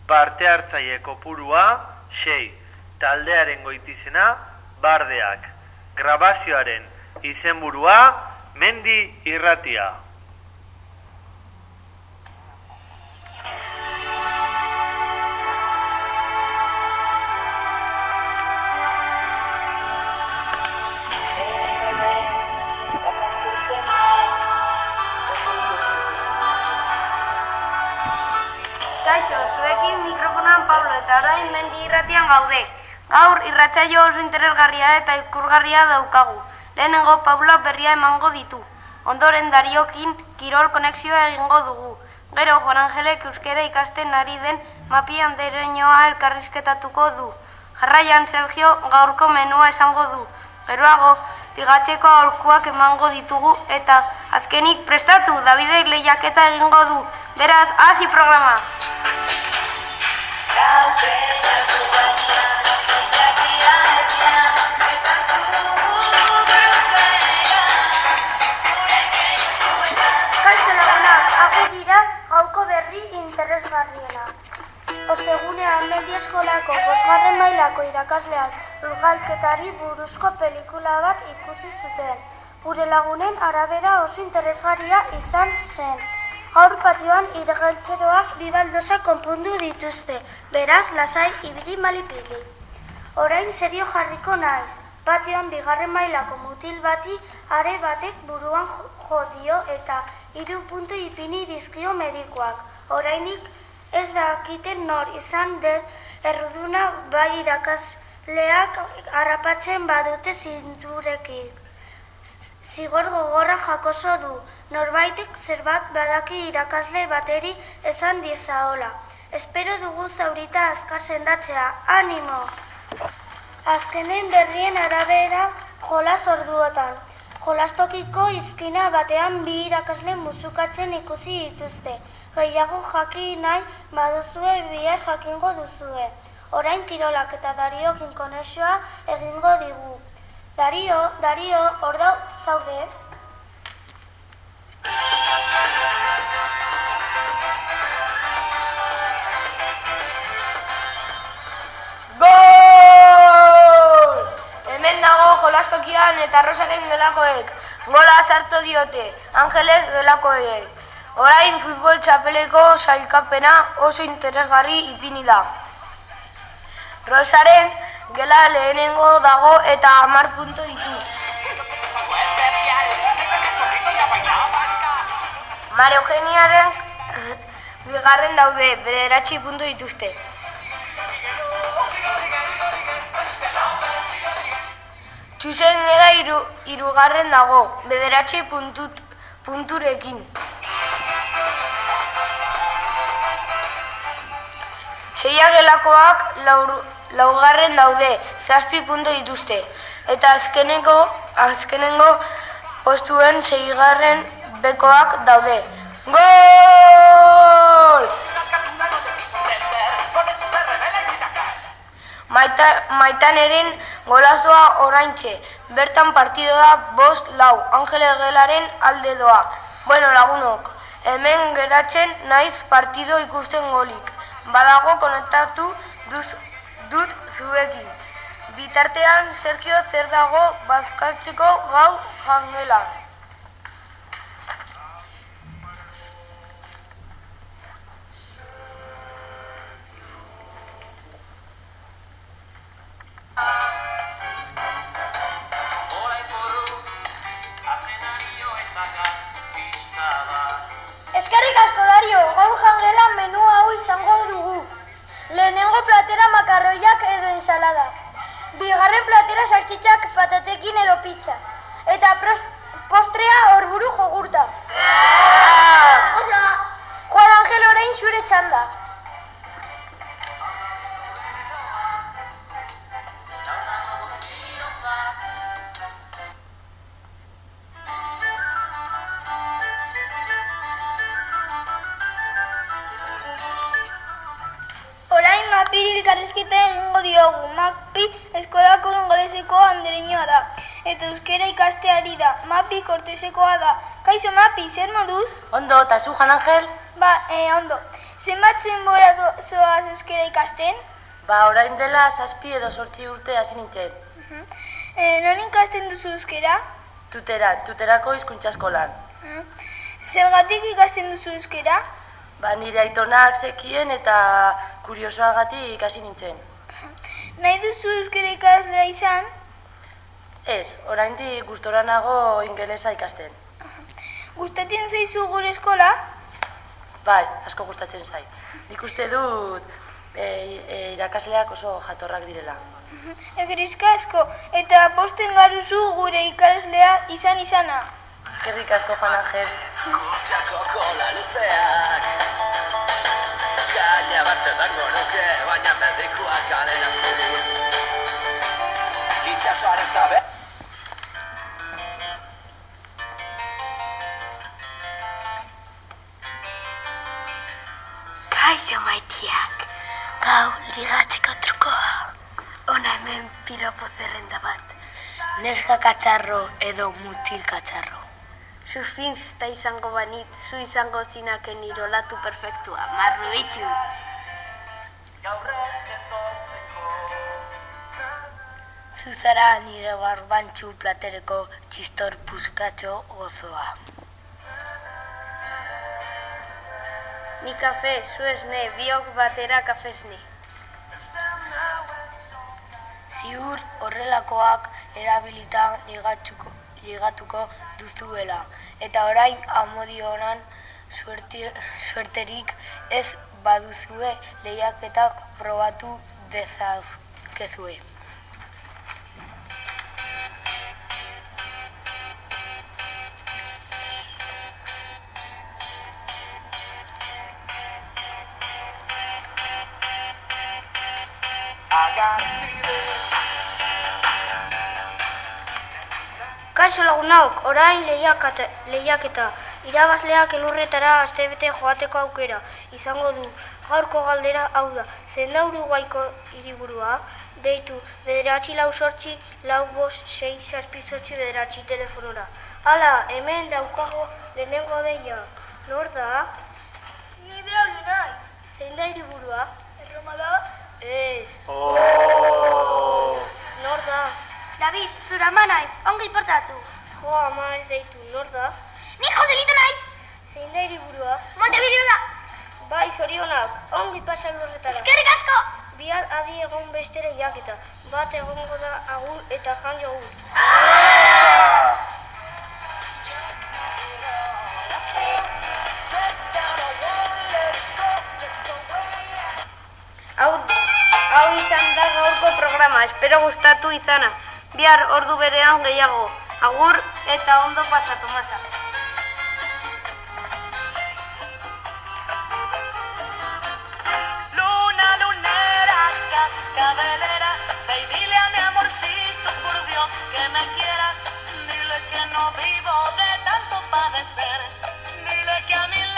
parte hartzaile kopurua 6, taldearen goitizena Bardeak, grabazioaren izenburua Mendi Irratia. Kaixo, zuekin mikrofonan Pablo eta orain Mendi Irratian gaude. Gaur irratsaio oso interesgarria eta ikusgarria daukagu. Lehenengo Paulak berria emango ditu. Ondoren Dariokin kirol konexioa egingo dugu. Gero Juan Angelek euskera ikasten ari den Mapi andereñoa elkarrizketatuko du. Jarraian Sergio gaurko menua esango du. Geroago ligatzeko aholkuak emango ditugu eta azkenik prestatu Davidek lehiaketa egingo du. Beraz, hasi programa! Kaixo lagunak, hau dira gaurko berri interesgarriena. Ostegunean Mendi eskolako 5. mailako irakasleak lurgalketari buruzko pelikula bat ikusi zuten. Gure lagunen arabera oso interesgarria izan zen. Gaur patioan iragaltzeroak bi baldosak konpondu dituzte, beraz lasai ibili malipili. Orain serio jarriko naiz. Patioan 2. mailako mutil bati are batek buruan jo dio eta 3 puntu ipini dizkio medikuak. Orainik ez dakiten nor izan den erruduna, bai irakasleak harrapatzen badute zinturekin. Zigor gogorra jakoso du, norbaitek zerbat badaki irakasle bateri esan diezaola. Espero dugu zaurita azkar sendatzea, animo! Azkenen berrien arabera jolas orduotan. Jolastokiko izkina batean 2 irakasle musukatzen ikusi dituzte. Gehiago jakin nahi baduzue bihar jakingo duzue. Orain kirolak eta Dariokin konexioa egingo digu. Dario, hor da zaude? Gol! Hemen dago jolastokian eta Rosaren gelakoek. Gola sartu diote, Angelek gelakoek. Orain futbol txapeleko sailkapena oso interesgarri ipini da. Rosaren gela lehenengo dago eta 10 puntu ditu. Maria Eugeniaren 2. daude, 9 puntu dituzte. Txusen gela 3. dago, 9 punturekin. Seia gelakoak 4. daude, 7 puntu dituzte. Eta azkenengo postuen 6. bekoak daude. Gol! Maitaneren golazoa oraintxe. Bertan partidoa 5-4, Angele gelaren alde doa. Bueno lagunok, hemen geratzen naiz partido ikusten golik. Badago konektatu dut zuekin. Bitartean, Sergio zer dago bazkaltzeko gau jangela. Eskerrik asko Dario, gaur jangela menu hau izango dugu. Lehenengo platera makarroiak edo ensalada. 2. platera saltxitxak patatekin edo pizza. Eta postrea horburu jogurta. Juan Angel orain zure txanda. Mapiri elkarrizketa egingo diogu. Mapi eskolako ingeleseko andereñoa da. Eta euskera ikasteari da. Mapi kortesekoa da. Kaixo Mapi, zer moduz? Ondo, eta zu Juan Angel? Ba, ondo. Zenbat zenbora zoaz euskera ikasten? Orain dela 7 edo 8 urte hasi nintzen. Non ikasten duzu euskera? Tuterako hizkuntza eskolan. Zergatik ikasten duzu euskera? Nire aitonak zekien eta kuriosoagatik ikasi nintzen. Nahi duzu euskera ikaslea izan? Ez, oraindik gustora nago ingelesa ikasten. Gustatzen zaizu gure eskola? Bai, asko gustatzen zait. Nik uste dut irakasleak oso jatorrak direla. Egrizka asko, eta posten garuzu gure ikaslea izana. Eskerrik asko, Juan Angel. Kutxako kola luzeak Gaina bat edango nuke, baina medikuak galera zu Itxasoaren zabe Kaixo maitiak, gau ligatzeko trukoa. Ona hemen piropo zerrenda bat. Neska katxarro edo mutil katxarro. Surfista izango banit, zu izango zinaken irolatu perfektua, marru itxu. Zu zara nire barbantxu platereko txistor puskatxo gozoa. Ni kafe, zu esne, biok batera kafesne. Ziur horrelakoak erabilita ligatuko duzuela. Eta orain amodionan suerterik ez baduzue lehiaketak probatu dezazkezue. Kaixo lagunaok, orain lehiaketa. Irabazleak elurretara astebete joateko aukera izango du. Gaurko galdera hau da, zein da Uruguaiko hiriburua? Deitu 948-456-6 telefonora. Hala, hemen daukago lehenengo deia. Nor da? Ni Braulio naiz. Zein da hiriburua? Erroma da? Ez. Nor da? David, zure ama naiz, ongi portatu. Jo, ama ez deitu, nor da? Ni Joselito naiz. Zein da hiriburua? Montevideo da. Bai, zorionak, ongi pasa elurretara. Eskerrik asko. Bihar adi egon beste lehiaketa. Bat egongo da agur eta jan jogur. Hau izan da gaurko programa, espero gustatu izana. Bihar ordu berean gehiago. Agur eta ondo pasa, Tomasa. Luna lunera, cascabelera Ve y dile a mi amorcito, por Dios que me quiera Dile que no vivo de tanto padecer Dile que a mi